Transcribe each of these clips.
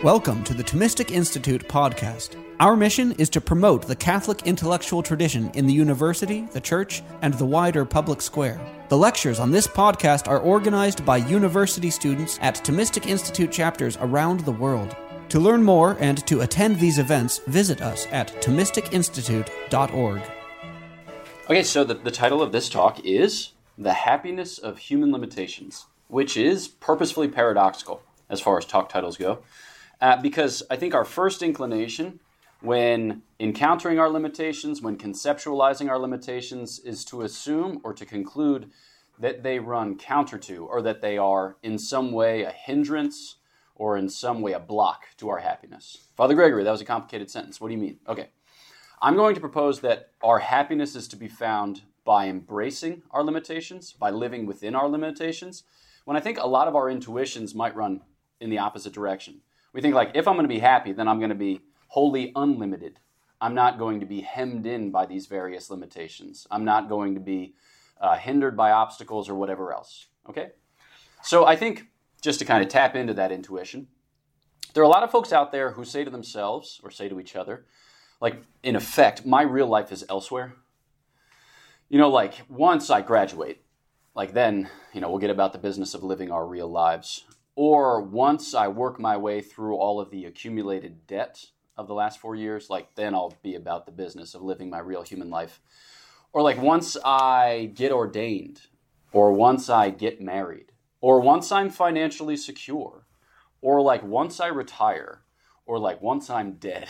Welcome to the Thomistic Institute podcast. Our mission is to promote the Catholic intellectual tradition in the university, the church, and the wider public square. The lectures on this podcast are organized by university students at Thomistic Institute chapters around the world. To learn more and to attend these events, visit us at ThomisticInstitute.org. Okay, so the title of this talk is The Happiness of Human Limitations, which is purposefully paradoxical as far as talk titles go. Because I think our first inclination when encountering our limitations, when conceptualizing our limitations, is to assume or to conclude that they run counter to, or that they are in some way a hindrance or in some way a block to our happiness. Father Gregory, that was a complicated sentence. What do you mean? Okay. I'm going to propose that our happiness is to be found by embracing our limitations, by living within our limitations, when I think a lot of our intuitions might run in the opposite direction. We think like, if I'm going to be happy, then I'm going to be wholly unlimited. I'm not going to be hemmed in by these various limitations. I'm not going to be hindered by obstacles or whatever else. Okay? So I think, just to kind of tap into that intuition, there are a lot of folks out there who say to themselves, or say to each other, like, in effect, my real life is elsewhere. You know, like, once I graduate, like then, we'll get about the business of living our real lives. Or once I work my way through all of the accumulated debt of the last 4 years, like then I'll be about the business of living my real human life. Or like once I get ordained, or once I get married, or once I'm financially secure, or like once I retire, or like once I'm dead.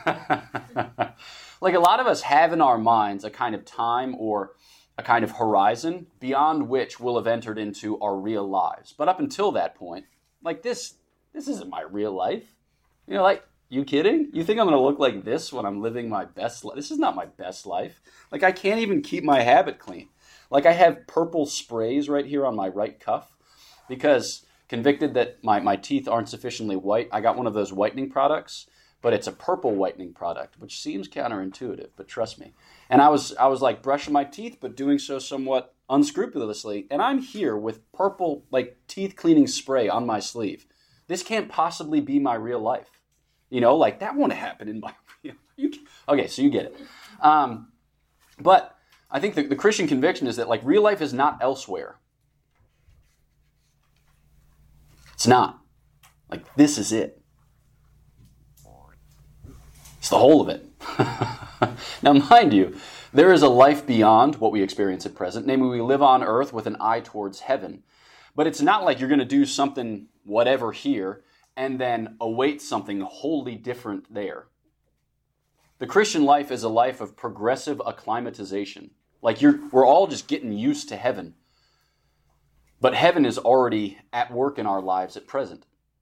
Like a lot of us have in our minds a kind of time or a kind of horizon beyond which we'll have entered into our real lives. But up until that point, like this isn't my real life. Like, you kidding? You think I'm going to look like this when I'm living my best life? This is not my best life. Like, I can't even keep my habit clean. Like, I have purple sprays right here on my right cuff because convicted that my teeth aren't sufficiently white, I got one of those whitening products, but it's a purple whitening product, which seems counterintuitive, but trust me. And I was like brushing my teeth, but doing so somewhat unscrupulously, and I'm here with purple, like, teeth cleaning spray on my sleeve. This can't possibly be my real life. Like, that won't happen in my real life. Okay, so you get it. But I think the Christian conviction is that, like, real life is not elsewhere. It's not. Like, this is it. It's the whole of it. Now, mind you, there is a life beyond what we experience at present. Namely, we live on earth with an eye towards heaven. But it's not like you're going to do something whatever here and then await something wholly different there. The Christian life is a life of progressive acclimatization. Like, we're all just getting used to heaven. But heaven is already at work in our lives at present.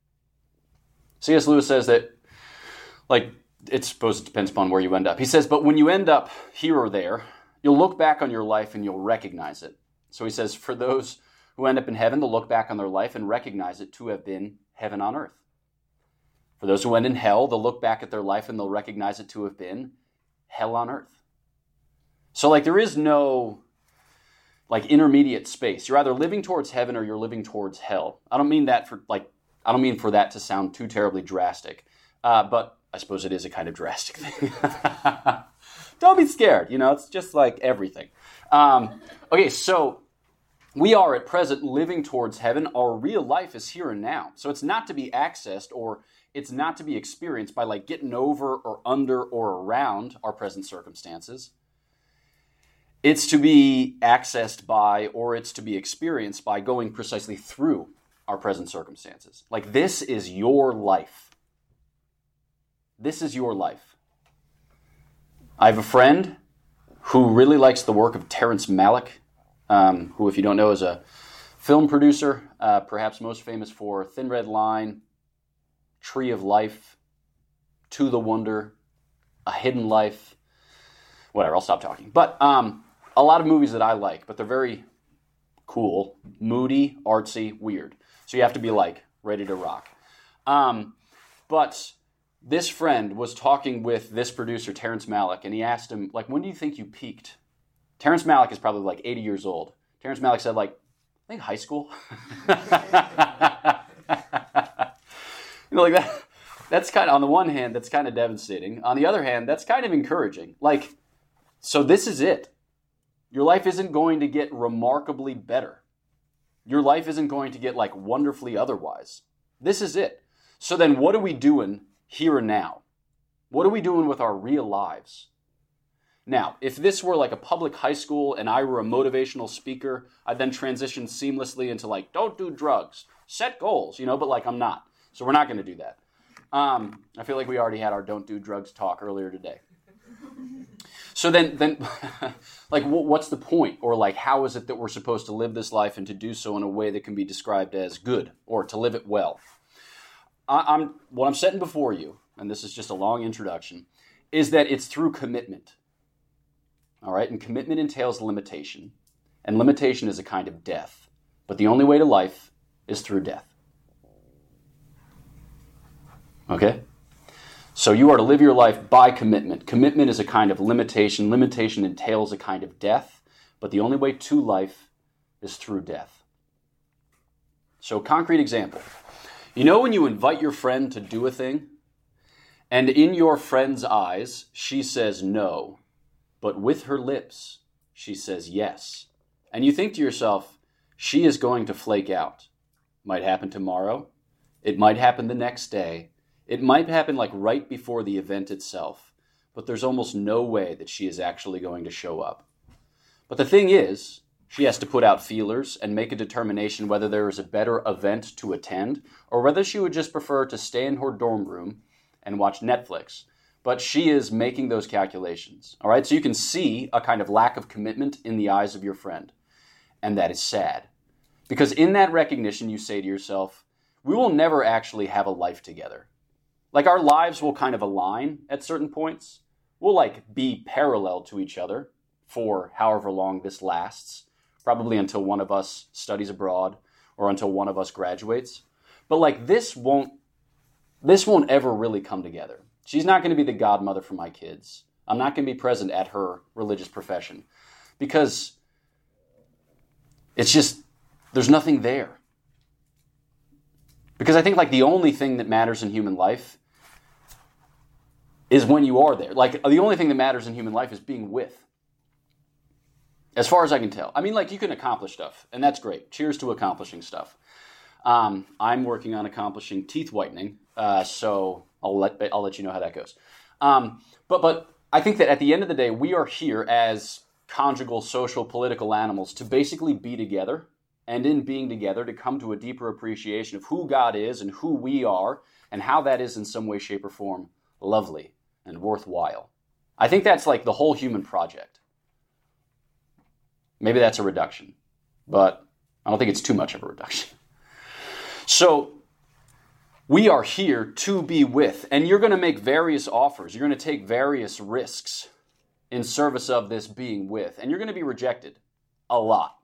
C.S. Lewis says that, like, I suppose it depends upon where you end up. He says, but when you end up here or there, you'll look back on your life and you'll recognize it. So he says, for those who end up in heaven, they'll look back on their life and recognize it to have been heaven on earth. For those who end in hell, they'll look back at their life and they'll recognize it to have been hell on earth. So, like, there is no, like, intermediate space. You're either living towards heaven or you're living towards hell. I don't mean for that to sound too terribly drastic, but I suppose it is a kind of drastic thing. Don't be scared. It's just like everything. Okay, so we are at present living towards heaven. Our real life is here and now. So it's not to be accessed or it's not to be experienced by like getting over or under or around our present circumstances. It's to be accessed by, or it's to be experienced by going precisely through our present circumstances. Like, this is your life. This is your life. I have a friend who really likes the work of Terrence Malick, who, if you don't know, is a film producer, perhaps most famous for Thin Red Line, Tree of Life, To the Wonder, A Hidden Life, whatever, I'll stop talking. But a lot of movies that I like, but they're very cool, moody, artsy, weird. So you have to be, like, ready to rock. But this friend was talking with this producer, Terrence Malick, and he asked him, like, when do you think you peaked? Terrence Malick is probably, like, 80 years old. Terrence Malick said, like, I think high school. Like that. that's kind of, on the one hand, that's kind of devastating. On the other hand, that's kind of encouraging. Like, so this is it. Your life isn't going to get remarkably better. Your life isn't going to get like wonderfully otherwise. This is it. So then what are we doing here and now? What are we doing with our real lives? Now, if this were like a public high school and I were a motivational speaker, I'd then transition seamlessly into like, don't do drugs, set goals, but like I'm not. So we're not going to do that. I feel like we already had our don't do drugs talk earlier today. So then like what's the point? Or like how is it that we're supposed to live this life and to do so in a way that can be described as good or to live it well? What I'm setting before you, and this is just a long introduction, is that it's through commitment. All right, and commitment entails limitation, and limitation is a kind of death. But the only way to life is through death. Okay? So you are to live your life by commitment. Commitment is a kind of limitation. Limitation entails a kind of death, but the only way to life is through death. So, concrete example. When you invite your friend to do a thing, and in your friend's eyes, she says no, but with her lips, she says yes. And you think to yourself, she is going to flake out. Might happen tomorrow. It might happen the next day. It might happen like right before the event itself. But there's almost no way that she is actually going to show up. But the thing is, she has to put out feelers and make a determination whether there is a better event to attend or whether she would just prefer to stay in her dorm room and watch Netflix. But she is making those calculations. All right, so you can see a kind of lack of commitment in the eyes of your friend. And that is sad. Because in that recognition, you say to yourself, we will never actually have a life together. Like our lives will kind of align at certain points. We'll like be parallel to each other for however long this lasts. Probably until one of us studies abroad or until one of us graduates. But like this won't ever really come together. She's not going to be the godmother for my kids. I'm not going to be present at her religious profession because it's just, there's nothing there. Because I think like the only thing that matters in human life is when you are there. Like the only thing that matters in human life is being with. As far as I can tell. I mean, like you can accomplish stuff and that's great. Cheers to accomplishing stuff. I'm working on accomplishing teeth whitening. So I'll let you know how that goes. But I think that at the end of the day, we are here as conjugal, social, political animals to basically be together, and in being together to come to a deeper appreciation of who God is and who we are, and how that is in some way, shape, or form lovely and worthwhile. I think that's like the whole human project. Maybe that's a reduction, but I don't think it's too much of a reduction. So we are here to be with, and you're going to make various offers. You're going to take various risks in service of this being with, and you're going to be rejected a lot.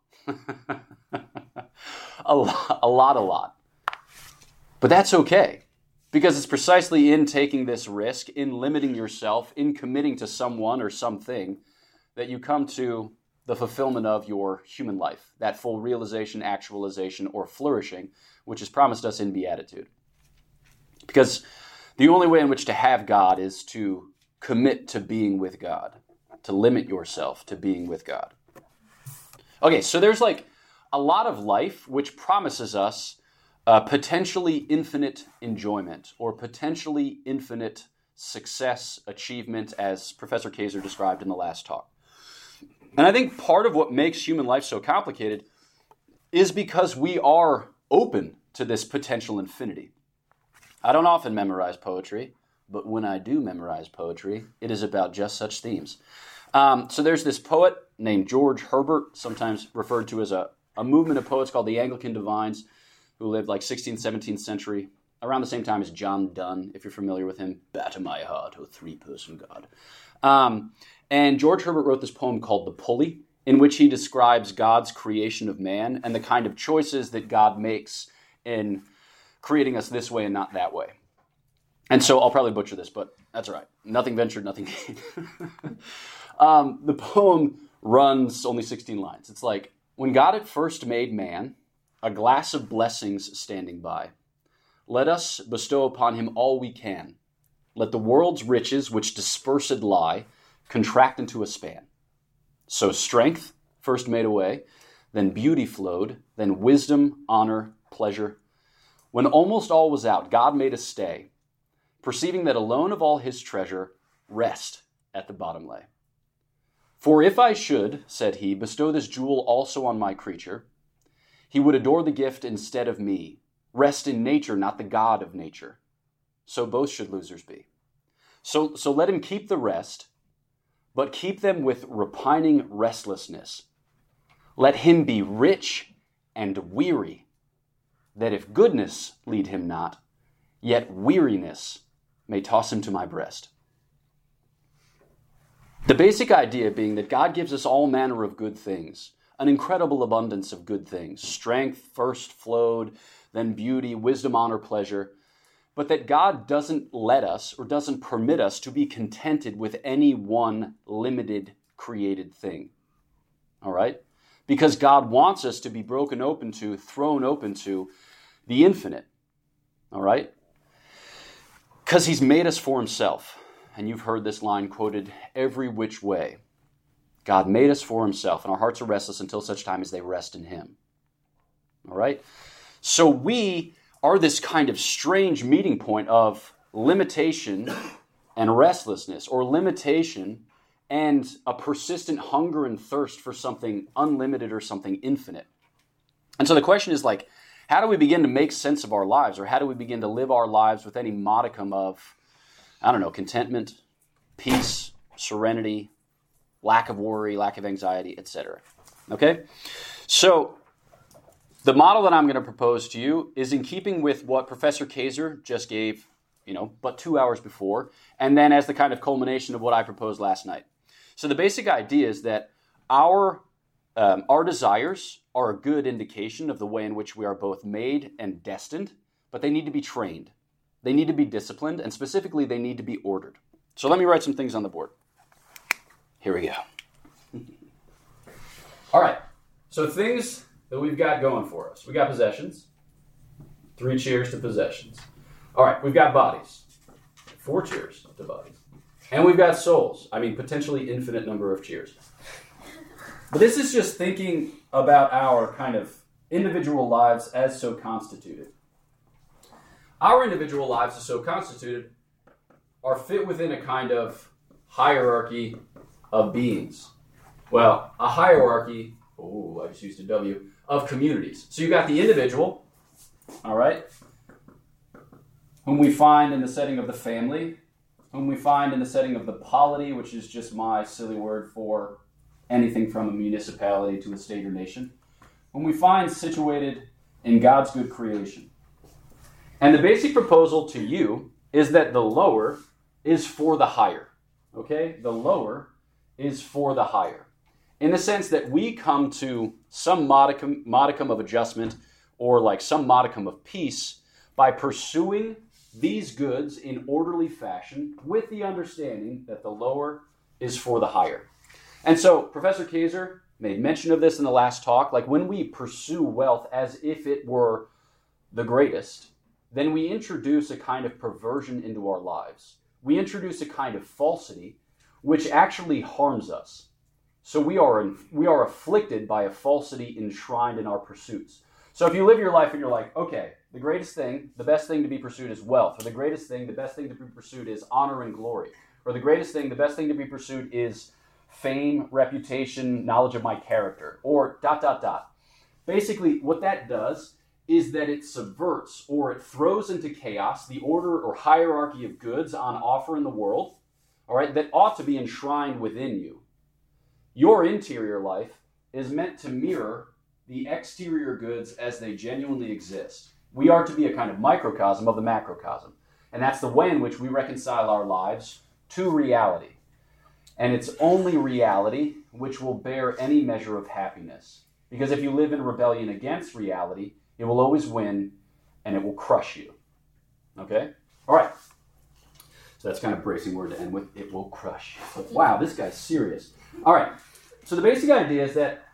a lot. But that's okay, because it's precisely in taking this risk, in limiting yourself, in committing to someone or something, that you come to the fulfillment of your human life, that full realization, actualization, or flourishing, which is promised us in beatitude. Because the only way in which to have God is to commit to being with God, to limit yourself to being with God. Okay, so there's like a lot of life which promises us potentially infinite enjoyment or potentially infinite success, achievement, as Professor Kaiser described in the last talk. And I think part of what makes human life so complicated is because we are open to this potential infinity. I don't often memorize poetry, but when I do memorize poetry, it is about just such themes. So there's this poet named George Herbert, sometimes referred to as a movement of poets called the Anglican Divines, who lived like 16th, 17th century, around the same time as John Donne, if you're familiar with him. Batter my heart, O three-person God. And George Herbert wrote this poem called The Pulley, in which he describes God's creation of man and the kind of choices that God makes in creating us this way and not that way. And so I'll probably butcher this, but that's all right. Nothing ventured, nothing gained. The poem runs only 16 lines. It's like, when God at first made man, a glass of blessings standing by, let us bestow upon him all we can. Let the world's riches, which dispersed lie, contract into a span. So strength first made a way, then beauty flowed, then wisdom, honor, pleasure. When almost all was out, God made a stay, perceiving that alone of all his treasure, rest at the bottom lay. For if I should, said he, bestow this jewel also on my creature, he would adore the gift instead of me, rest in nature, not the God of nature. So both should losers be. So let him keep the rest, but keep them with repining restlessness. Let him be rich and weary, that if goodness lead him not, yet weariness may toss him to my breast. The basic idea being that God gives us all manner of good things, an incredible abundance of good things. Strength first flowed, then beauty, wisdom, honor, pleasure. But that God doesn't let us or doesn't permit us to be contented with any one limited created thing. All right? Because God wants us to be thrown open to the infinite. All right? Because he's made us for himself. And you've heard this line quoted every which way. God made us for himself, and our hearts are restless until such time as they rest in him. All right? So we are this kind of strange meeting point of limitation and restlessness, or limitation and a persistent hunger and thirst for something unlimited or something infinite. And so the question is like, how do we begin to make sense of our lives, or how do we begin to live our lives with any modicum of, contentment, peace, serenity, lack of worry, lack of anxiety, etc. Okay? So the model that I'm going to propose to you is in keeping with what Professor Kaiser just gave, but 2 hours before, and then as the kind of culmination of what I proposed last night. So the basic idea is that our desires are a good indication of the way in which we are both made and destined, but they need to be trained. They need to be disciplined, and specifically, they need to be ordered. So let me write some things on the board. Here we go. All right. So things that we've got going for us. We got possessions. 3 cheers to possessions. All right. We've got bodies. 4 cheers to bodies. And we've got souls. Potentially infinite number of cheers. But this is just thinking about our kind of individual lives as so constituted. Our individual lives as so constituted are fit within a kind of hierarchy of beings. Well, a hierarchy, I just used a W, of communities. So you've got the individual, all right, whom we find in the setting of the family, whom we find in the setting of the polity, which is just my silly word for anything from a municipality to a state or nation, whom we find situated in God's good creation. And the basic proposal to you is that the lower is for the higher, okay? The lower is for the higher, in the sense that we come to some modicum of adjustment or like some modicum of peace by pursuing these goods in orderly fashion with the understanding that the lower is for the higher. And so Professor Kaiser made mention of this in the last talk, like when we pursue wealth as if it were the greatest, then we introduce a kind of perversion into our lives. We introduce a kind of falsity which actually harms us. So we are afflicted by a falsity enshrined in our pursuits. So if you live your life and you're like, okay, the greatest thing, the best thing to be pursued is wealth, or the greatest thing, the best thing to be pursued is honor and glory, or the greatest thing, the best thing to be pursued is fame, reputation, knowledge of my character, or ... Basically, what that does is that it subverts or it throws into chaos the order or hierarchy of goods on offer in the world, all right, that ought to be enshrined within you. Your interior life is meant to mirror the exterior goods as they genuinely exist. We are to be a kind of microcosm of the macrocosm, and that's the way in which we reconcile our lives to reality. And it's only reality which will bear any measure of happiness. Because if you live in rebellion against reality, it will always win, and it will crush you. Okay? All right. So that's kind of a bracing word to end with. It will crush you. Wow, this guy's serious. All right. So the basic idea is that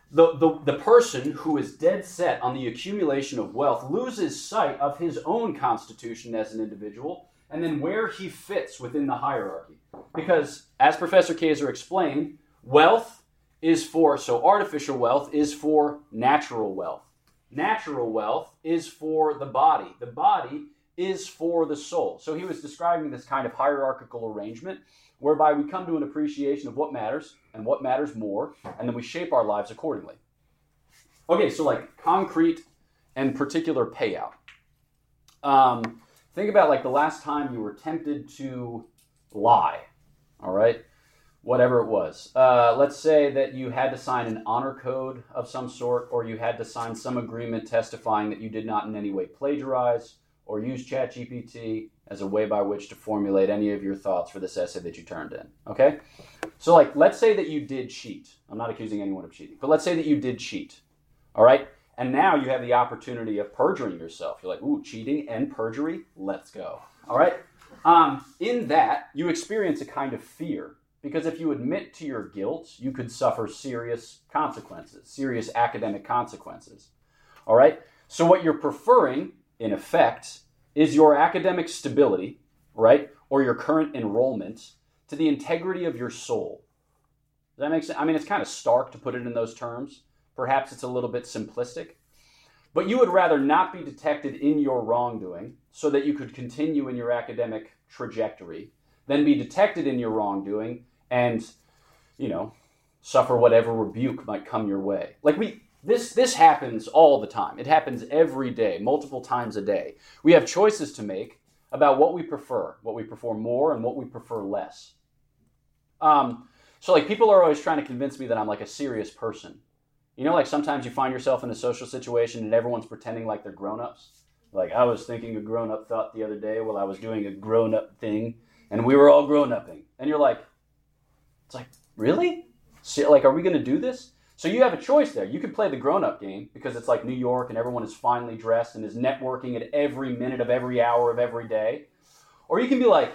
The person who is dead set on the accumulation of wealth loses sight of his own constitution as an individual and then where he fits within the hierarchy. Because, as Professor Kaiser explained, artificial wealth is for natural wealth. Natural wealth is for the body. The body is for the soul. So he was describing this kind of hierarchical arrangement whereby we come to an appreciation of what matters and what matters more, and then we shape our lives accordingly. Okay, so like concrete and particular payout. Think about like the last time you were tempted to lie, all right? Whatever it was. Let's say that you had to sign an honor code of some sort, or you had to sign some agreement testifying that you did not in any way plagiarize or use ChatGPT as a way by which to formulate any of your thoughts for this essay that you turned in, okay? So like, let's say that you did cheat. I'm not accusing anyone of cheating, but let's say that you did cheat, all right? And now you have the opportunity of perjuring yourself. You're like, ooh, cheating and perjury, let's go, all right? In that, you experience a kind of fear, because if you admit to your guilt, you could suffer serious consequences, serious academic consequences, all right? So what you're preferring, in effect, is your academic stability, right, or your current enrollment to the integrity of your soul. Does that make sense? I mean, it's kind of stark to put it in those terms. Perhaps it's a little bit simplistic. But you would rather not be detected in your wrongdoing so that you could continue in your academic trajectory than be detected in your wrongdoing and, suffer whatever rebuke might come your way. Like This happens all the time. It happens every day, multiple times a day. We have choices to make about what we prefer more and what we prefer less. So like people are always trying to convince me that I'm like a serious person. Like sometimes you find yourself in a social situation and everyone's pretending like they're grown-ups. Like I was thinking a grown-up thought the other day while I was doing a grown-up thing and we were all grown-upping. And you're like, it's like, really? So, like, are we going to do this? So you have a choice there. You could play the grown-up game because it's like New York and everyone is finely dressed and is networking at every minute of every hour of every day. Or you can be like,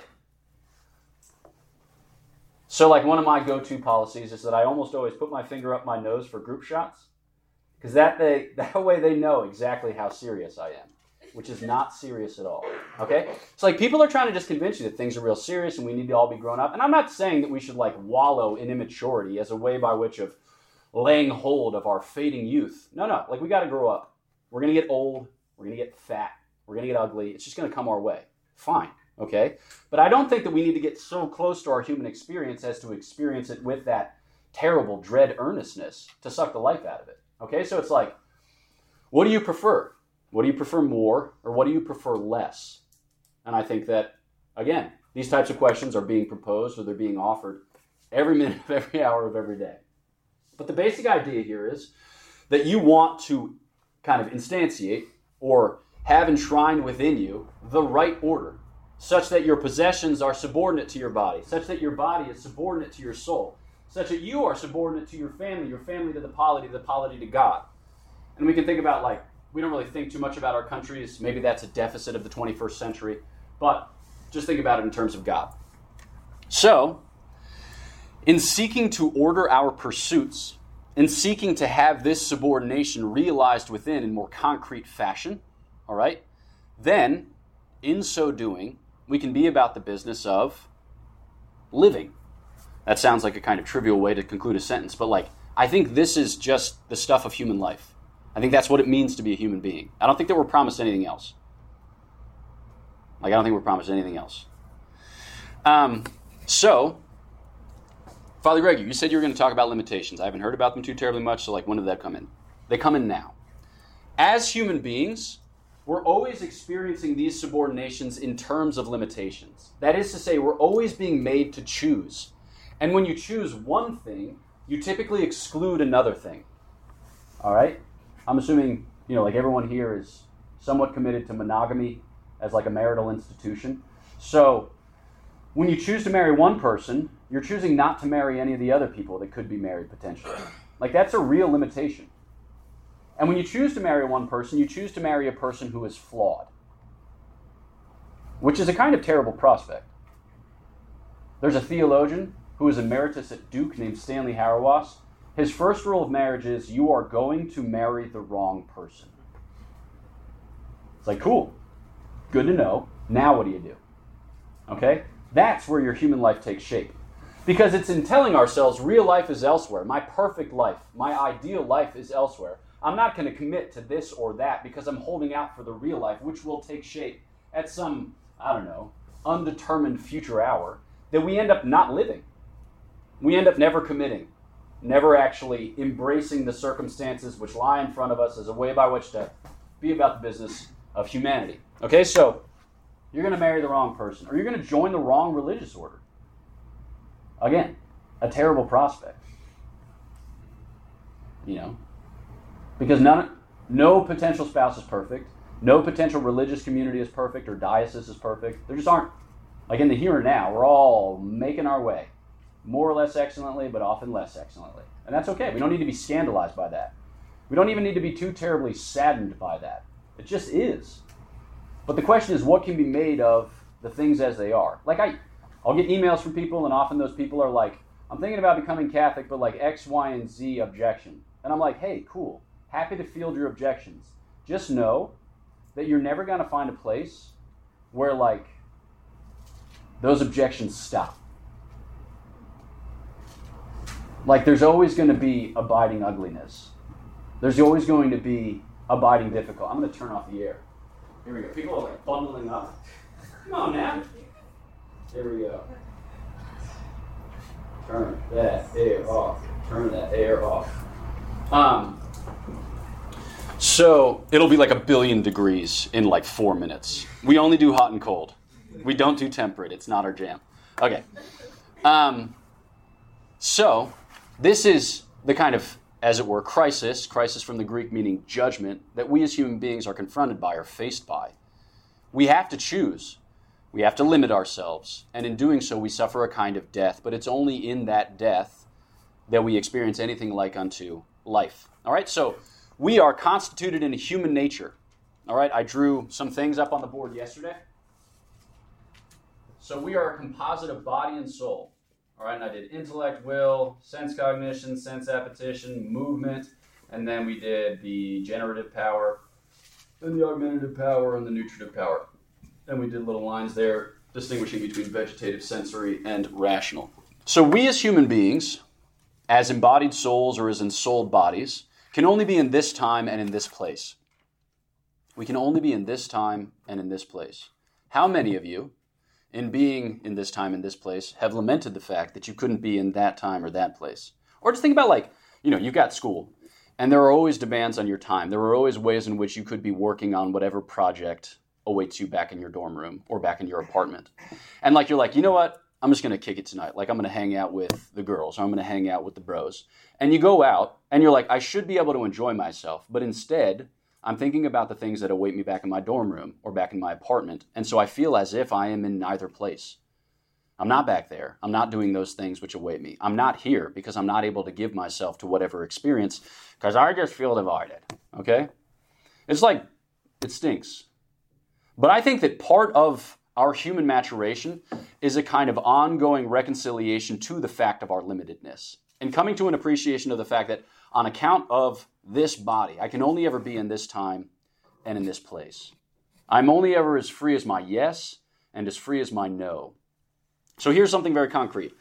so like one of my go-to policies is that I almost always put my finger up my nose for group shots because that way they know exactly how serious I am, which is not serious at all, okay? So like people are trying to just convince you that things are real serious and we need to all be grown up. And I'm not saying that we should like wallow in immaturity as a way by which of laying hold of our fading youth. No, like we got to grow up. We're going to get old. We're going to get fat. We're going to get ugly. It's just going to come our way. Fine, okay? But I don't think that we need to get so close to our human experience as to experience it with that terrible dread earnestness to suck the life out of it, okay? So it's like, what do you prefer? What do you prefer more or what do you prefer less? And I think that, again, these types of questions are being proposed or they're being offered every minute of every hour of every day. But the basic idea here is that you want to kind of instantiate or have enshrined within you the right order, such that your possessions are subordinate to your body, such that your body is subordinate to your soul, such that you are subordinate to your family to the polity to God. And we can think about, like, we don't really think too much about our countries. Maybe that's a deficit of the 21st century, but just think about it in terms of God. So, in seeking to order our pursuits, in seeking to have this subordination realized within in more concrete fashion, all right, then, in so doing, we can be about the business of living. That sounds like a kind of trivial way to conclude a sentence, but like, I think this is just the stuff of human life. I think that's what it means to be a human being. I don't think that we're promised anything else. So, Father Greg, you said you were going to talk about limitations. I haven't heard about them too terribly much, so like, when did that come in? They come in now. As human beings, we're always experiencing these subordinations in terms of limitations. That is to say, we're always being made to choose. And when you choose one thing, you typically exclude another thing. All right? I'm assuming, like everyone here is somewhat committed to monogamy as like a marital institution. So when you choose to marry one person, you're choosing not to marry any of the other people that could be married potentially. Like that's a real limitation. And when you choose to marry one person, you choose to marry a person who is flawed, which is a kind of terrible prospect. There's a theologian who is emeritus at Duke named Stanley Hauerwas, His first rule of marriage is you are going to marry the wrong person. It's like, cool. Good to know. Now what do you do? Okay? That's where your human life takes shape. Because it's in telling ourselves real life is elsewhere. My perfect life, my ideal life is elsewhere. I'm not going to commit to this or that because I'm holding out for the real life, which will take shape at some, undetermined future hour that we end up not living. We end up never committing, never actually embracing the circumstances which lie in front of us as a way by which to be about the business of humanity. Okay, so you're going to marry the wrong person, or you're going to join the wrong religious order. Again, a terrible prospect. Because no potential spouse is perfect, no potential religious community is perfect, or diocese is perfect. There just aren't. Like in the here and now, we're all making our way, more or less excellently, but often less excellently. And that's okay. We don't need to be scandalized by that. We don't even need to be too terribly saddened by that. It just is. But the question is, what can be made of the things as they are? Like I'll get emails from people, and often those people are like, I'm thinking about becoming Catholic, but like X, Y, and Z objection. And I'm like, hey, cool. Happy to field your objections. Just know that you're never going to find a place where like those objections stop. Like there's always going to be abiding ugliness. There's always going to be abiding difficult. I'm going to turn off the air. Here we go. People are like bundling up. Come on now. There we go. Turn that air off. Turn that air off. So it'll be like 1 billion degrees in like 4 minutes. We only do hot and cold. We don't do temperate. It's not our jam. Okay. So this is the kind of, as it were, crisis from the Greek meaning judgment, that we as human beings are confronted by or faced by. We have to choose. We have to limit ourselves. And in doing so, we suffer a kind of death. But it's only in that death that we experience anything like unto life. All right, so we are constituted in a human nature. All right, I drew some things up on the board yesterday. So we are a composite of body and soul. All right, and I did intellect, will, sense cognition, sense appetition, movement, and then we did the generative power, then the augmentative power, and the nutritive power. And we did little lines there distinguishing between vegetative, sensory, and rational. So we as human beings, as embodied souls or as ensouled bodies, can only be in this time and in this place. We can only be in this time and in this place. How many of you, in being in this time and this place, have lamented the fact that you couldn't be in that time or that place? Or just think about you've got school, and there are always demands on your time. There are always ways in which you could be working on whatever project awaits you back in your dorm room or back in your apartment. And you're like, you know what? I'm just going to kick it tonight. I'm going to hang out with the girls, or I'm going to hang out with the bros. And you go out, and you're like, I should be able to enjoy myself. But instead, I'm thinking about the things that await me back in my dorm room or back in my apartment. And so I feel as if I am in neither place. I'm not back there. I'm not doing those things which await me. I'm not here because I'm not able to give myself to whatever experience because I just feel divided. Okay? It's like, it stinks. But I think that part of our human maturation is a kind of ongoing reconciliation to the fact of our limitedness and coming to an appreciation of the fact that on account of this body, I can only ever be in this time and in this place. I'm only ever as free as my yes and as free as my no. So here's something very concrete.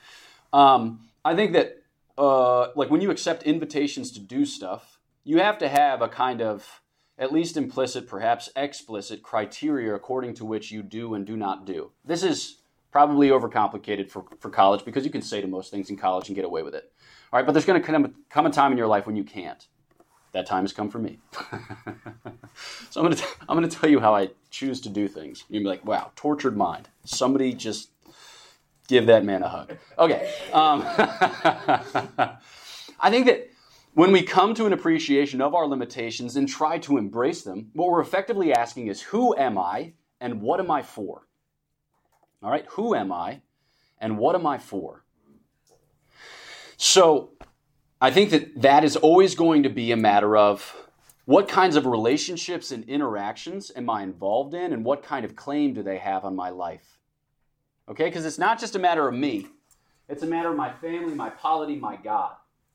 I think that when you accept invitations to do stuff, you have to have a kind of at least implicit, perhaps explicit criteria according to which you do and do not do. This is probably overcomplicated for college because you can say to most things in college and get away with it. All right, but there's going to come a time in your life when you can't. That time has come for me. So I'm going to tell you how I choose to do things. You'll be like, wow, tortured mind. Somebody just give that man a hug. Okay. I think that when we come to an appreciation of our limitations and try to embrace them, what we're effectively asking is, who am I and what am I for? All right, who am I and what am I for? So I think that is always going to be a matter of what kinds of relationships and interactions am I involved in and what kind of claim do they have on my life? Okay, because it's not just a matter of me. It's a matter of my family, my polity, my God.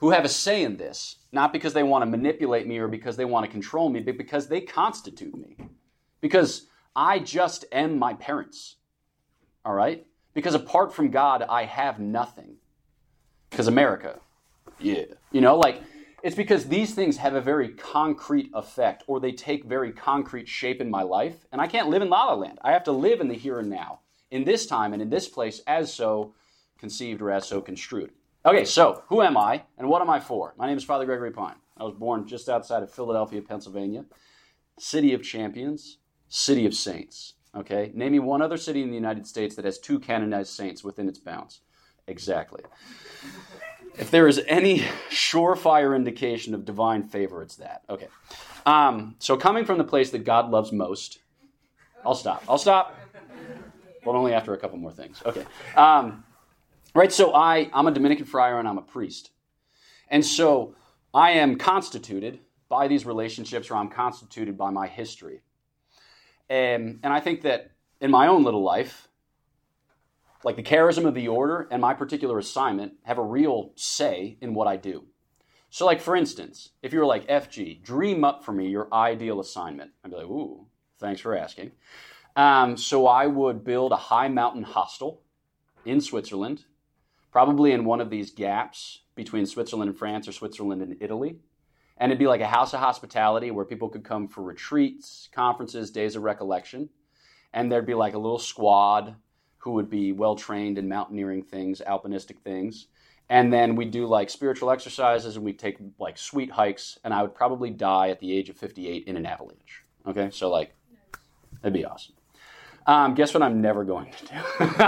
who have a say in this, not because they want to manipulate me or because they want to control me, but because they constitute me. Because I just am my parents. All right? Because apart from God, I have nothing. Because America, yeah. It's because these things have a very concrete effect, or they take very concrete shape in my life, and I can't live in La La Land. I have to live in the here and now, in this time and in this place, as so conceived or as so construed. Okay, so who am I, and what am I for? My name is Father Gregory Pine. I was born just outside of Philadelphia, Pennsylvania, city of champions, city of saints. Okay, name me one other city in the United States that has 2 canonized saints within its bounds. Exactly. If there is any surefire indication of divine favor, it's that. Okay. So coming from the place that God loves most, I'll stop. But only after a couple more things. Okay. Right, so I'm a Dominican friar and I'm a priest. And so I am constituted by these relationships, or I'm constituted by my history. And I think that in my own little life, like the charism of the order and my particular assignment have a real say in what I do. So like, for instance, if you were like, FG, dream up for me your ideal assignment. I'd be like, ooh, thanks for asking. So I would build a high mountain hostel in Switzerland, probably in one of these gaps between Switzerland and France or Switzerland and Italy. And it'd be like a house of hospitality where people could come for retreats, conferences, days of recollection. And there'd be like a little squad who would be well-trained in mountaineering things, alpinistic things. And then we'd do like spiritual exercises and we'd take like sweet hikes, and I would probably die at the age of 58 in an avalanche. Okay, so like, that'd be awesome. Guess what I'm never going to do?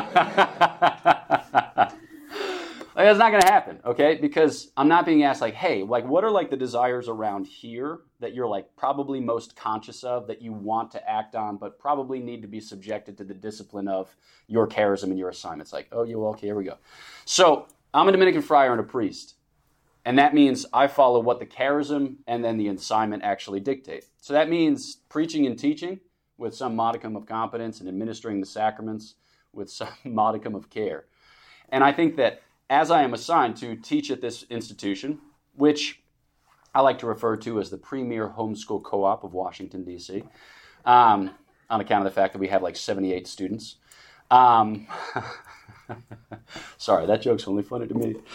Like, that's not going to happen, okay? Because I'm not being asked like, hey, like what are like the desires around here that you're like probably most conscious of that you want to act on, but probably need to be subjected to the discipline of your charism and your assignments. Like, oh, you okay, here we go. So I'm a Dominican friar and a priest. And that means I follow what the charism and then the assignment actually dictate. So that means preaching and teaching with some modicum of competence and administering the sacraments with some modicum of care. And I think that as I am assigned to teach at this institution, which I like to refer to as the premier homeschool co-op of Washington, D.C., on account of the fact that we have like 78 students. Sorry, that joke's only funny to me.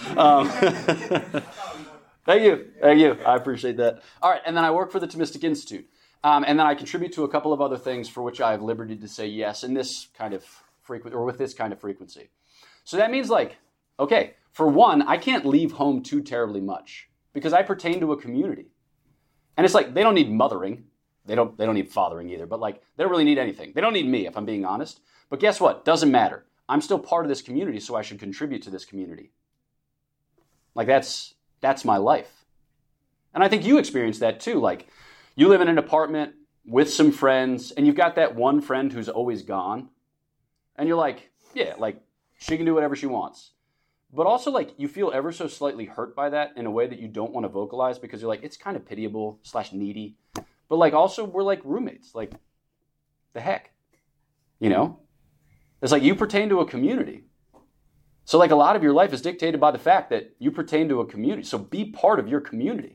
Thank you. I appreciate that. All right, and then I work for the Thomistic Institute. And then I contribute to a couple of other things for which I have liberty to say yes in this kind of with this kind of frequency. So that means like, okay, for one, I can't leave home too terribly much because I pertain to a community. And it's like, they don't need mothering. They don't need fathering either, but like, they don't really need anything. They don't need me, if I'm being honest. But guess what? Doesn't matter. I'm still part of this community, so I should contribute to this community. Like, that's my life. And I think you experience that too. Like, you live in an apartment with some friends, and you've got that one friend who's always gone. And you're like, yeah, like, she can do whatever she wants. But also, like, you feel ever so slightly hurt by that in a way that you don't want to vocalize because you're like, it's kind of pitiable / needy. But, like, also, we're, like, roommates. Like, the heck? You know? It's like you pertain to a community. So, like, a lot of your life is dictated by the fact that you pertain to a community. So be part of your community.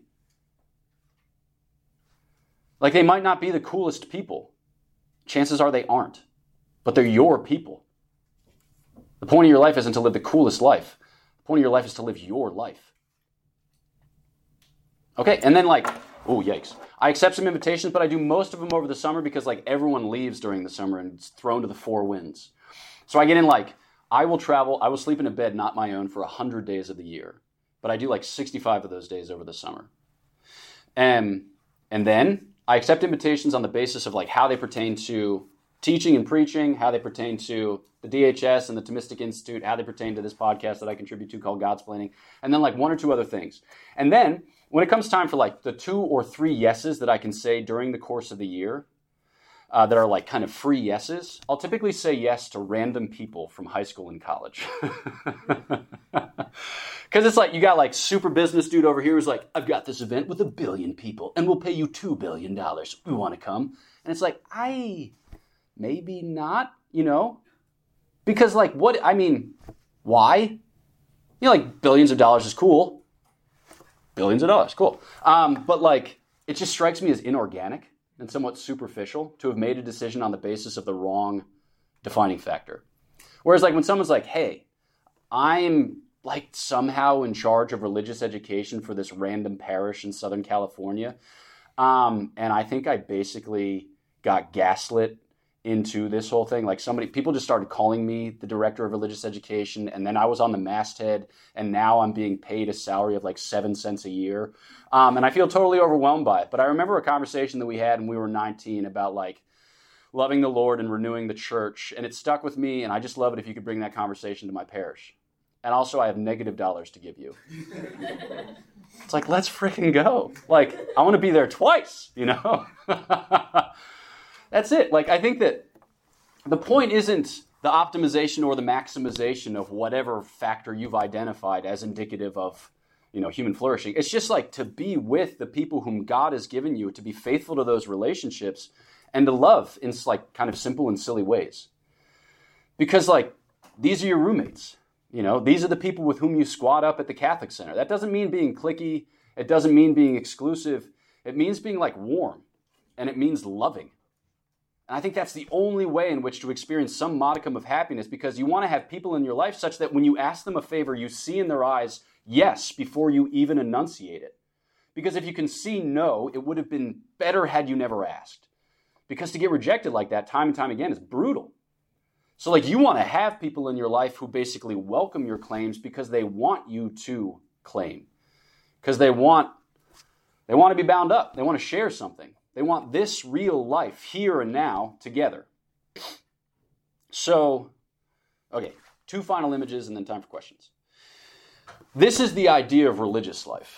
Like, they might not be the coolest people. Chances are they aren't. But they're your people. The point of your life isn't to live the coolest life. The point of your life is to live your life. Okay, and then like, oh, yikes. I accept some invitations, but I do most of them over the summer because like everyone leaves during the summer and it's thrown to the four winds. So I get in like, I will sleep in a bed not my own for 100 days of the year. But I do like 65 of those days over the summer. And then I accept invitations on the basis of like how they pertain to teaching and preaching, how they pertain to the DHS and the Thomistic Institute, how they pertain to this podcast that I contribute to called Godsplaining, and then like one or two other things. And then when it comes time for like the 2 or 3 yeses that I can say during the course of the year that are like kind of free yeses, I'll typically say yes to random people from high school and college. Because it's like you got like super business dude over here who's like, I've got this event with 1 billion people and we'll pay you $2 billion. We want to come. And it's like, maybe not, you know? Because like, why? You know, like billions of dollars is cool. billions of dollars. Cool. But like, it just strikes me as inorganic and somewhat superficial to have made a decision on the basis of the wrong defining factor. Whereas like when someone's like, hey, I'm like somehow in charge of religious education for this random parish in Southern California, and I think I basically got gaslit into this whole thing. Like people just started calling me the director of religious education, and then I was on the masthead, and now I'm being paid a salary of like 7 cents a year. And I feel totally overwhelmed by it. But I remember a conversation that we had when we were 19 about like loving the Lord and renewing the church, and it stuck with me, and I just love it if you could bring that conversation to my parish. And also I have negative dollars to give you. It's like, let's freaking go. Like, I want to be there twice, you know? That's it. Like, I think that the point isn't the optimization or the maximization of whatever factor you've identified as indicative of, you know, human flourishing. It's just like to be with the people whom God has given you, to be faithful to those relationships, and to love in like kind of simple and silly ways. Because like, these are your roommates. You know, these are the people with whom you squat up at the Catholic Center. That doesn't mean being cliquey. It doesn't mean being exclusive. It means being like warm, and it means loving. And I think that's the only way in which to experience some modicum of happiness, because you want to have people in your life such that when you ask them a favor, you see in their eyes yes before you even enunciate it. Because if you can see no, it would have been better had you never asked. Because to get rejected like that time and time again is brutal. So like, you want to have people in your life who basically welcome your claims because they want you to claim. Because they want to be bound up. They want to share something. They want this real life here and now together. So, okay, 2 final images and then time for questions. This is the idea of religious life.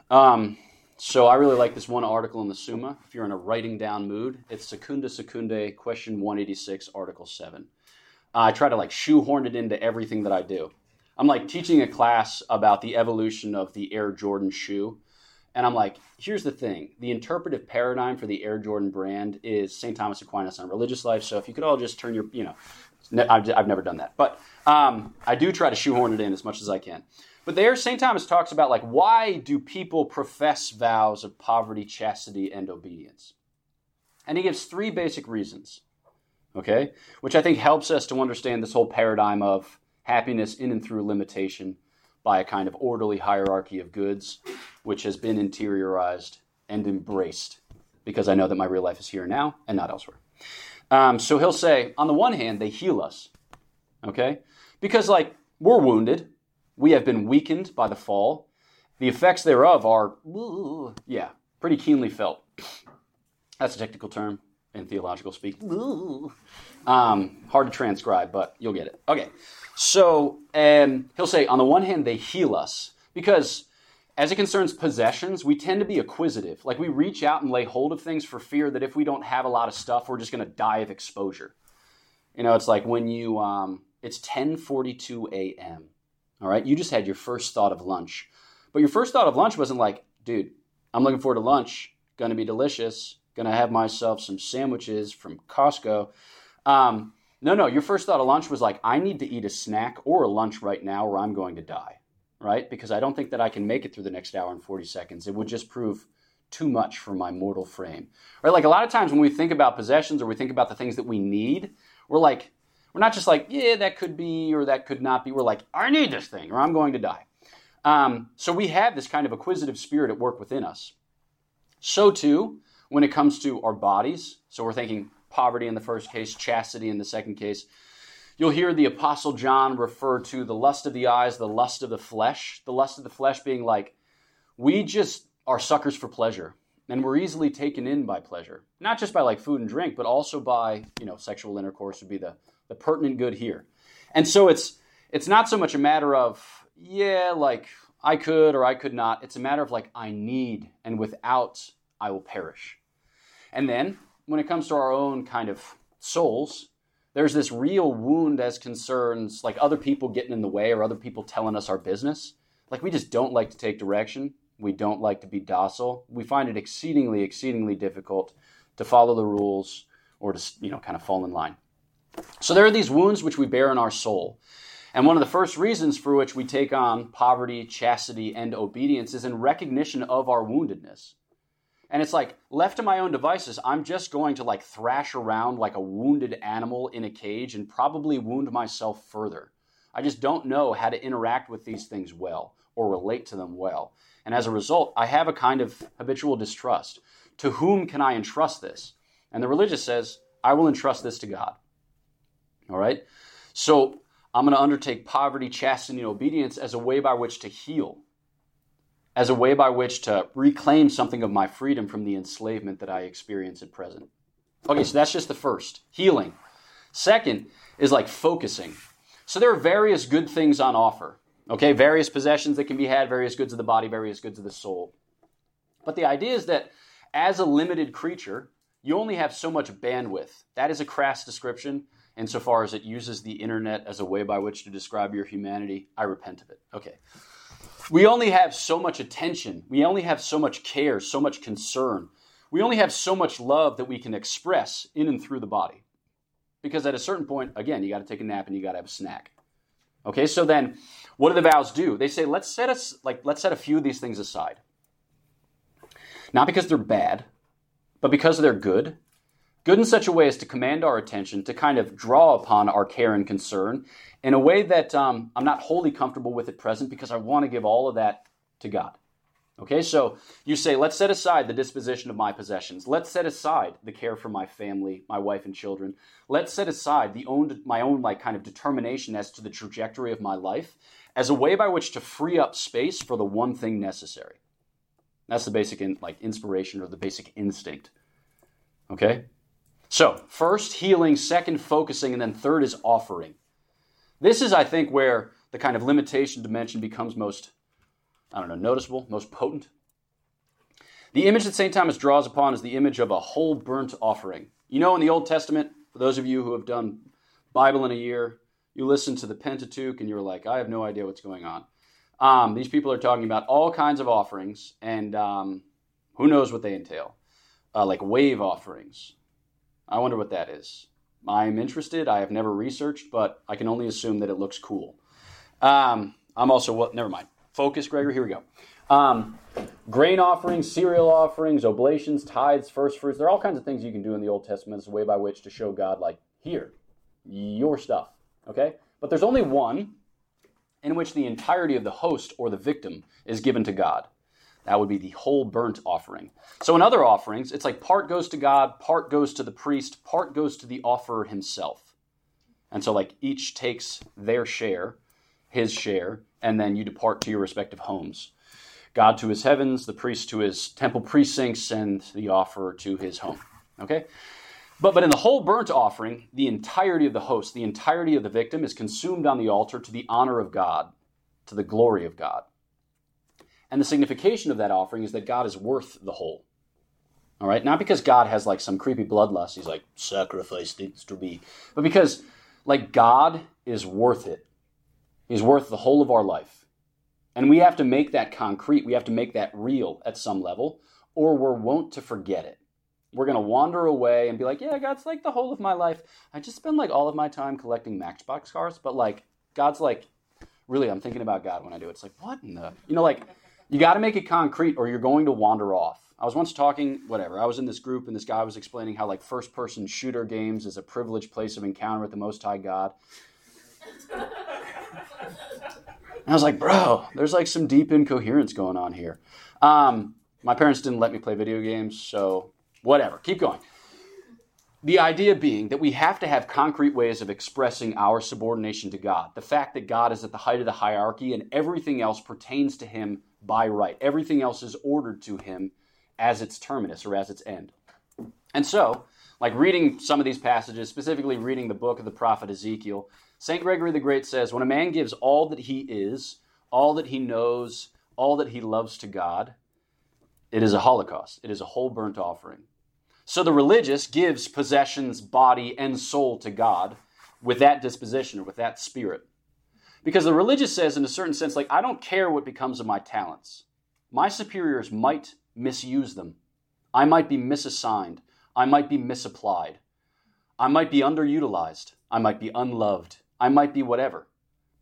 So I really like this one article in the Summa. If you're in a writing down mood, it's Secunda Secundae, question 186, article 7. I try to like shoehorn it into everything that I do. I'm like teaching a class about the evolution of the Air Jordan shoe. And I'm like, here's the thing. The interpretive paradigm for the Air Jordan brand is St. Thomas Aquinas on religious life. So if you could all just turn your, you know, I've never done that. But I do try to shoehorn it in as much as I can. But there, St. Thomas talks about like, why do people profess vows of poverty, chastity, and obedience? And he gives 3 basic reasons. Okay, which I think helps us to understand this whole paradigm of happiness in and through limitation by a kind of orderly hierarchy of goods, which has been interiorized and embraced, because I know that my real life is here now and not elsewhere. So he'll say, on the one hand, they heal us, okay? Because like, we're wounded. We have been weakened by the fall. The effects thereof are, pretty keenly felt. That's a technical term in theological speak. Hard to transcribe, but you'll get it. Okay, so he'll say, on the one hand, they heal us, because as it concerns possessions, we tend to be acquisitive. Like, we reach out and lay hold of things for fear that if we don't have a lot of stuff, we're just going to die of exposure. You know, it's like when you, it's 10:42 a.m., all right? You just had your first thought of lunch. But your first thought of lunch wasn't like, dude, I'm looking forward to lunch, going to be delicious, going to have myself some sandwiches from Costco. No, your first thought of lunch was like, I need to eat a snack or a lunch right now or I'm going to die, right? Because I don't think that I can make it through the next hour and 40 seconds. It would just prove too much for my mortal frame, right? Like a lot of times when we think about possessions or we think about the things that we need, we're not just like, yeah, that could be or that could not be. We're like, I need this thing or I'm going to die. So we have this kind of acquisitive spirit at work within us. So too, when it comes to our bodies, so we're thinking poverty in the first case, chastity in the second case, you'll hear the Apostle John refer to the lust of the eyes, the lust of the flesh being like, we just are suckers for pleasure, and we're easily taken in by pleasure, not just by like food and drink, but also by, sexual intercourse would be the pertinent good here. And so it's not so much a matter of, like I could or I could not. It's a matter of like, I need, and without, I will perish. And then when it comes to our own kind of souls, there's this real wound as concerns like other people getting in the way or other people telling us our business. Like, we just don't like to take direction. We don't like to be docile. We find it exceedingly, exceedingly difficult to follow the rules or to, kind of fall in line. So there are these wounds which we bear in our soul. And one of the first reasons for which we take on poverty, chastity, and obedience is in recognition of our woundedness. And it's like, left to my own devices, I'm just going to like thrash around like a wounded animal in a cage and probably wound myself further. I just don't know how to interact with these things well or relate to them well. And as a result, I have a kind of habitual distrust. To whom can I entrust this? And the religious says, I will entrust this to God. All right? So I'm going to undertake poverty, chastity, and obedience as a way by which to heal, as a way by which to reclaim something of my freedom from the enslavement that I experience at present. Okay, so that's just the first, healing. Second is like focusing. So there are various good things on offer. Okay, various possessions that can be had, various goods of the body, various goods of the soul. But the idea is that as a limited creature, you only have so much bandwidth. That is a crass description insofar as it uses the internet as a way by which to describe your humanity. I repent of it. Okay. We only have so much attention. We only have so much care, so much concern. We only have so much love that we can express in and through the body. Because at a certain point, again, you got to take a nap and you got to have a snack. Okay, so then what do the vows do? They say, let's set a few of these things aside. Not because they're bad, but because they're good. Good in such a way as to command our attention, to kind of draw upon our care and concern in a way that I'm not wholly comfortable with at present because I want to give all of that to God. Okay, so you say, let's set aside the disposition of my possessions. Let's set aside the care for my family, my wife and children. Let's set aside my own like kind of determination as to the trajectory of my life as a way by which to free up space for the one thing necessary. That's the basic inspiration or the basic instinct. Okay? So, first, healing, second, focusing, and then third is offering. This is, I think, where the kind of limitation dimension becomes most, noticeable, most potent. The image that St. Thomas draws upon is the image of a whole burnt offering. You know, in the Old Testament, for those of you who have done Bible in a year, you listen to the Pentateuch and you're like, I have no idea what's going on. These people are talking about all kinds of offerings, and who knows what they entail. Like wave offerings. I wonder what that is. I'm interested. I have never researched, but I can only assume that it looks cool. Never mind. Focus, Gregory. Here we go. Grain offerings, cereal offerings, oblations, tithes, first fruits. There are all kinds of things you can do in the Old Testament as a way by which to show God, like, here, your stuff. Okay? But there's only one in which the entirety of the host or the victim is given to God. That would be the whole burnt offering. So in other offerings, it's like part goes to God, part goes to the priest, part goes to the offerer himself. And so like each takes their share, his share, and then you depart to your respective homes. God to his heavens, the priest to his temple precincts, and the offerer to his home. Okay? But in the whole burnt offering, the entirety of the host, the entirety of the victim is consumed on the altar to the honor of God, to the glory of God. And the signification of that offering is that God is worth the whole. All right? Not because God has like some creepy bloodlust. He's like, sacrifice needs to be. But because like God is worth it. He's worth the whole of our life. And we have to make that concrete. We have to make that real at some level, or we're wont to forget it. We're going to wander away and be like, yeah, God's like the whole of my life. I just spend like all of my time collecting Matchbox cars. But like, God's like, really, I'm thinking about God when I do it. It's like, what in the... You got to make it concrete or you're going to wander off. I was once talking, I was in this group and this guy was explaining how like first-person shooter games is a privileged place of encounter with the Most High God. And I was like, bro, there's like some deep incoherence going on here. My parents didn't let me play video games, so whatever. Keep going. The idea being that we have to have concrete ways of expressing our subordination to God. The fact that God is at the height of the hierarchy and everything else pertains to him by right. Everything else is ordered to him as its terminus or as its end. And so, like reading some of these passages, specifically reading the book of the prophet Ezekiel, St. Gregory the Great says, when a man gives all that he is, all that he knows, all that he loves to God, it is a holocaust. It is a whole burnt offering. So the religious gives possessions, body, and soul to God with that disposition or with that spirit. Because the religious says, in a certain sense, like, I don't care what becomes of my talents. My superiors might misuse them. I might be misassigned. I might be misapplied. I might be underutilized. I might be unloved. I might be whatever.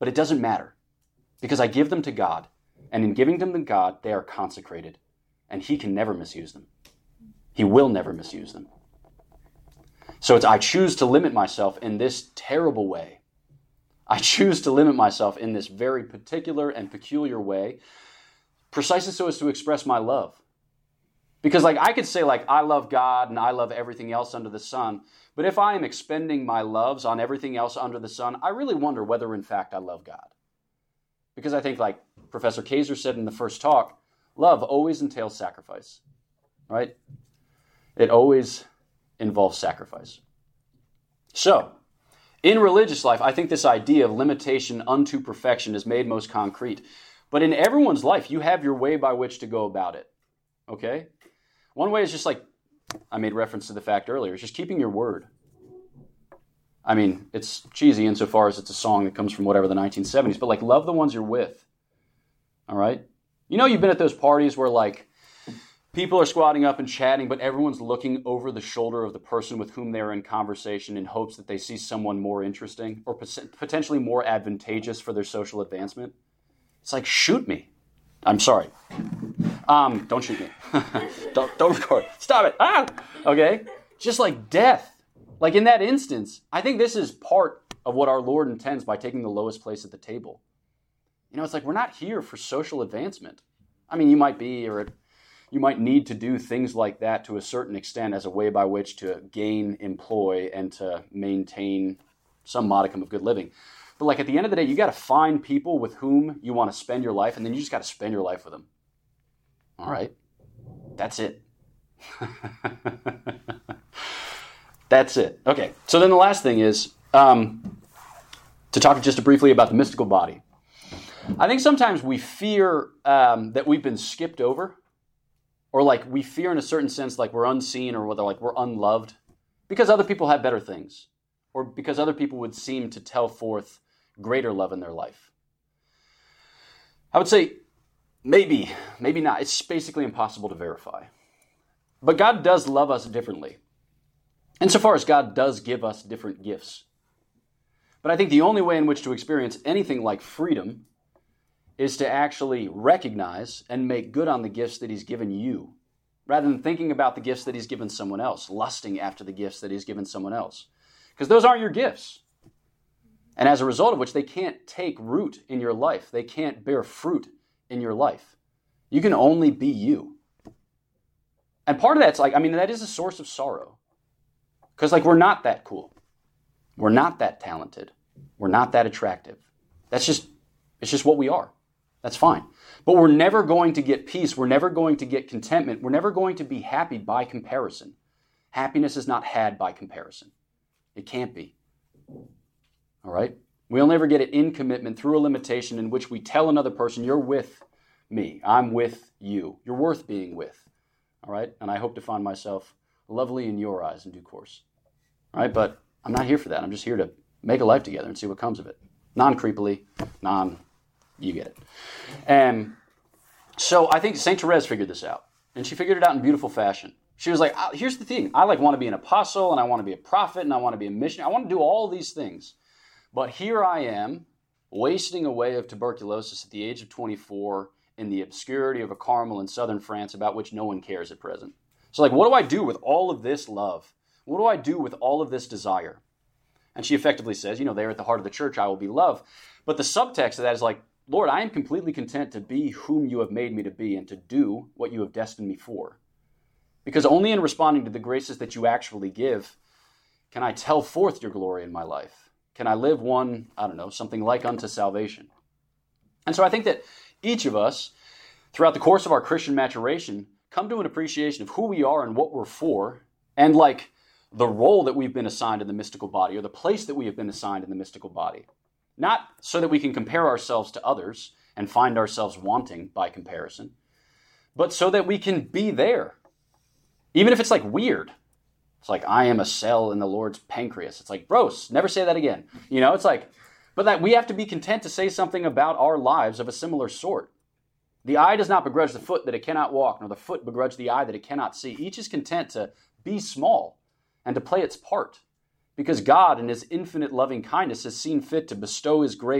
But it doesn't matter because I give them to God. And in giving them to God, they are consecrated. And he can never misuse them. He will never misuse them. So I choose to limit myself in this terrible way. I choose to limit myself in this very particular and peculiar way, precisely so as to express my love. Because I could say I love God and I love everything else under the sun, but if I am expending my loves on everything else under the sun, I really wonder whether in fact I love God. Because I think Professor Kaiser said in the first talk, love always entails sacrifice, right? It always involves sacrifice. So, in religious life, I think this idea of limitation unto perfection is made most concrete. But in everyone's life, you have your way by which to go about it. Okay? One way is just I made reference to the fact earlier, it's just keeping your word. I mean, it's cheesy insofar as it's a song that comes from whatever the 1970s, but love the ones you're with. All right? You've been at those parties where people are squatting up and chatting, but everyone's looking over the shoulder of the person with whom they're in conversation in hopes that they see someone more interesting or potentially more advantageous for their social advancement. It's shoot me. I'm sorry. Don't shoot me. don't record. Stop it. Ah! Okay? Just like death. In that instance, I think this is part of what our Lord intends by taking the lowest place at the table. It's we're not here for social advancement. I mean, you might be, or you might need to do things like that to a certain extent as a way by which to gain employ and to maintain some modicum of good living. But at the end of the day, you got to find people with whom you want to spend your life, and then you just got to spend your life with them. All right? That's it. That's it. Okay, so then the last thing is to talk just briefly about the mystical body. I think sometimes we fear that we've been skipped over, or we fear in a certain sense we're unseen, or whether we're unloved, because other people have better things, or because other people would seem to tell forth greater love in their life. I would say maybe not. It's basically impossible to verify. But God does love us differently. Insofar as God does give us different gifts. But I think the only way in which to experience anything like freedom is to actually recognize and make good on the gifts that he's given you, rather than thinking about the gifts that he's given someone else, lusting after the gifts that he's given someone else. Because those aren't your gifts. And as a result of which, they can't take root in your life. They can't bear fruit in your life. You can only be you. And part of that's that is a source of sorrow. Because we're not that cool. We're not that talented. We're not that attractive. It's just what we are. That's fine. But we're never going to get peace. We're never going to get contentment. We're never going to be happy by comparison. Happiness is not had by comparison. It can't be. All right? We'll never get it in commitment through a limitation in which we tell another person, you're with me. I'm with you. You're worth being with. All right? And I hope to find myself lovely in your eyes in due course. All right? But I'm not here for that. I'm just here to make a life together and see what comes of it. Non-creepily, you get it. And so I think St. Therese figured this out. And she figured it out in beautiful fashion. She was here's the thing. I want to be an apostle, and I want to be a prophet, and I want to be a missionary. I want to do all these things. But here I am, wasting away of tuberculosis at the age of 24 in the obscurity of a Carmel in southern France about which no one cares at present. So what do I do with all of this love? What do I do with all of this desire? And she effectively says, there at the heart of the church, I will be love. But the subtext of that is Lord, I am completely content to be whom you have made me to be and to do what you have destined me for. Because only in responding to the graces that you actually give can I tell forth your glory in my life. Can I live one, something like unto salvation? And so I think that each of us, throughout the course of our Christian maturation, come to an appreciation of who we are and what we're for, and the role that we've been assigned in the mystical body, or the place that we have been assigned in the mystical body. Not so that we can compare ourselves to others and find ourselves wanting by comparison, but so that we can be there. Even if it's weird. It's I am a cell in the Lord's pancreas. It's gross, never say that again. But that we have to be content to say something about our lives of a similar sort. The eye does not begrudge the foot that it cannot walk, nor the foot begrudge the eye that it cannot see. Each is content to be small and to play its part, because God in his infinite loving kindness has seen fit to bestow his grace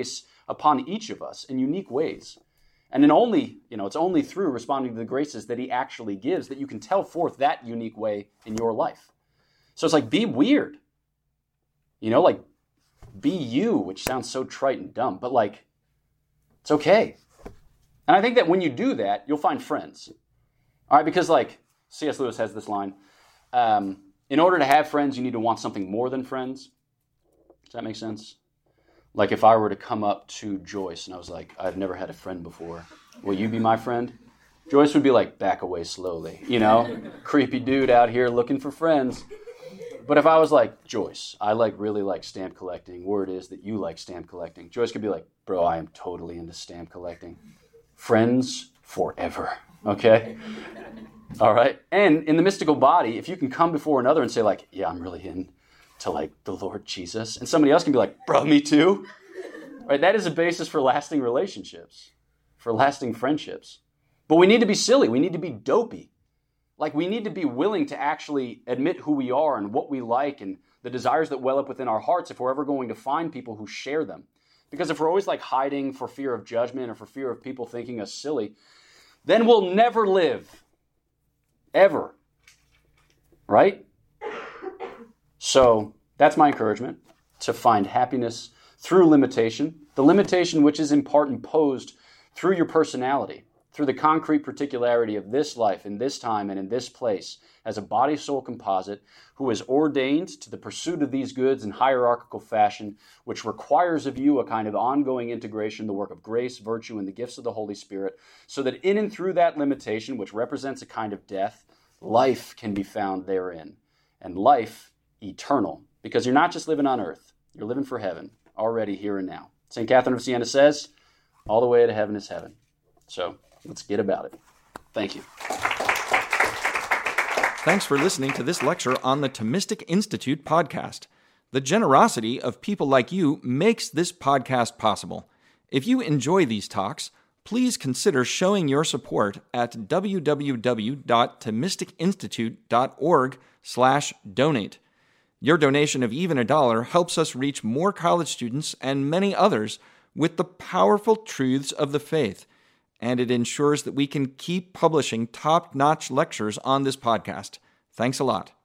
upon each of us in unique ways. And then it's only through responding to the graces that he actually gives that you can tell forth that unique way in your life. So it's like, be weird. Like, be you, which sounds so trite and dumb, but like, it's okay. And I think that when you do that, you'll find friends. All right, because like C.S. Lewis has this line, in order to have friends, you need to want something more than friends. Does that make sense? Like if I were to come up to Joyce and I was like, I've never had a friend before. Will you be my friend? Joyce would be like, back away slowly. Creepy dude out here looking for friends. But if I was like, Joyce, I really like stamp collecting. Word is that you like stamp collecting. Joyce could be like, bro, I am totally into stamp collecting. Friends forever. Okay? All right? And in the mystical body, if you can come before another and say like, yeah, I'm really into like the Lord Jesus, and somebody else can be like, bro, me too. Right? That is a basis for lasting relationships, for lasting friendships. But we need to be silly. We need to be dopey. Like we need to be willing to actually admit who we are and what we like and the desires that well up within our hearts if we're ever going to find people who share them. Because if we're always like hiding for fear of judgment or for fear of people thinking us silly, then we'll never live. Ever. Right? So that's my encouragement, to find happiness through limitation, the limitation which is in part imposed through your personality, through the concrete particularity of this life in this time and in this place as a body-soul composite who is ordained to the pursuit of these goods in hierarchical fashion, which requires of you a kind of ongoing integration, the work of grace, virtue, and the gifts of the Holy Spirit, so that in and through that limitation, which represents a kind of death, life can be found therein, and life eternal, because you're not just living on earth, you're living for heaven, already here and now. St. Catherine of Siena says, all the way to heaven is heaven. So let's get about it. Thank you. Thanks for listening to this lecture on the Thomistic Institute podcast. The generosity of people like you makes this podcast possible. If you enjoy these talks, please consider showing your support at www.thomisticinstitute.org/donate. Your donation of even $1 helps us reach more college students and many others with the powerful truths of the faith, and it ensures that we can keep publishing top-notch lectures on this podcast. Thanks a lot.